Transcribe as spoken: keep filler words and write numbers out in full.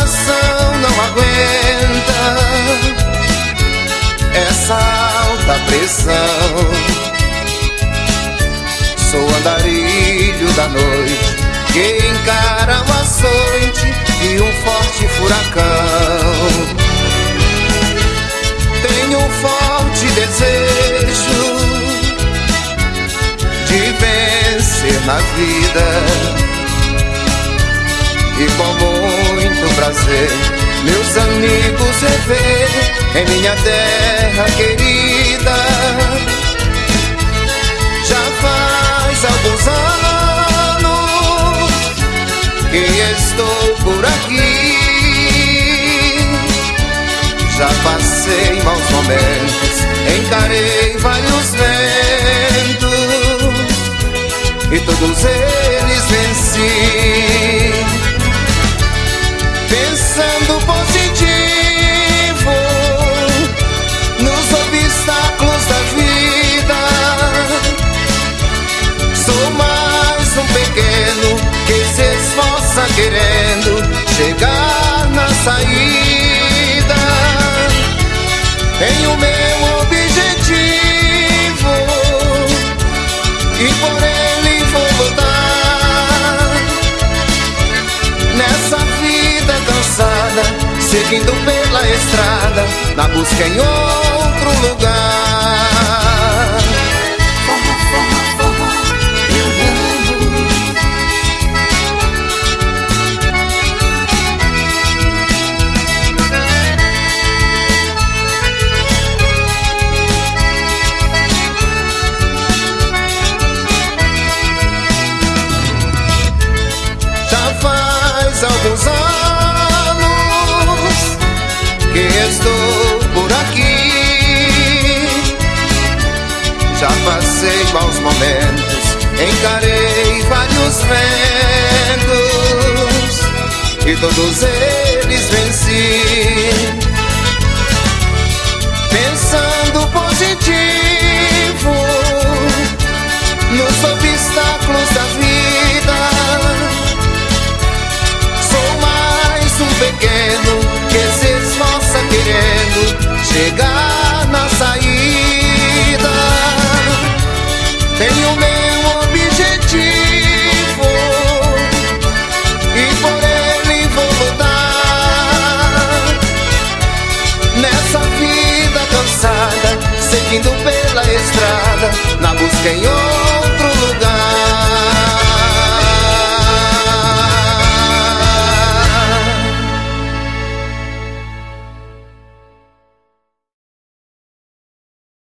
coração não aguenta essa alta pressão. Sou andarilho da noite que encara o açoite e um forte furacão. Tenho um forte desejo de vencer na vida, e com muito prazer meus amigos rever em minha terra querida. Já faz alguns anos que estou por aqui, já passei maus momentos, encarei vários ventos e todos eles venci. Pensando positivo nos obstáculos da vida, sou mais um pequeno que se esforça querendo chegar na saída. Tenho meu objetivo e por ele vou lutar. Nessa vida cansada, seguindo pela estrada, na busca em outro lugar. Forró, forró, forró, eu amo. Já faz alguns anos que estou por aqui, já passei maus momentos, encarei vários ventos e todos eles venci. Pensando positivo nos obstáculos